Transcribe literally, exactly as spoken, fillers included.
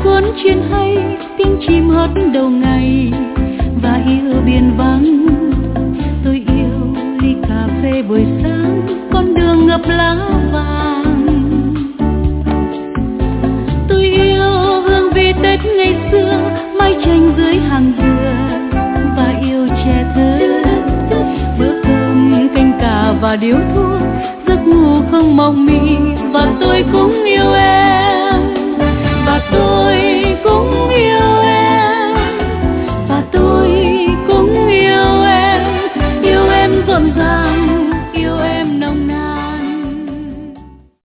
cuốn chuyên hay, tiếng chim hót đầu ngày và yêu biển vắng. Tôi yêu ly cà phê buổi sáng, con đường ngập lá vàng. Tôi yêu hương vị Tết ngày xưa, mái tranh dưới hàng dừa và yêu trẻ thơ. Bữa cơm canh cà và điếu thuốc, giấc ngủ không mộng mị và tôi cũng yêu em.